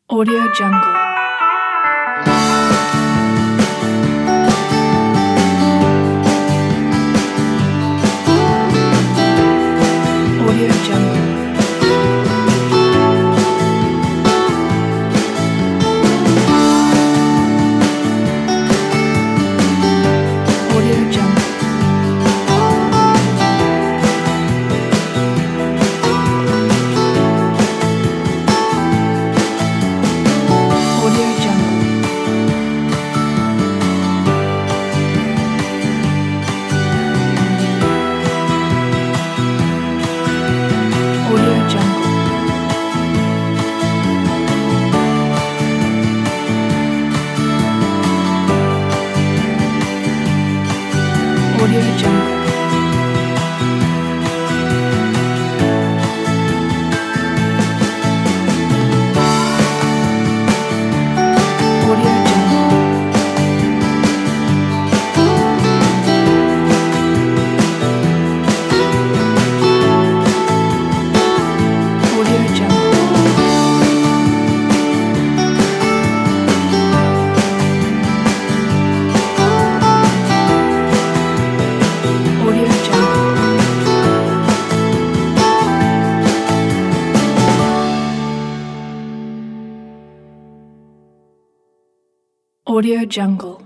Audio Jungle. Audio Jungle. Audio Jungle. Audio Jungle. Audio Jungle. Audio Jungle. Audio Jungle. Audio Jungle. Audio Jungle. Audio Jungle.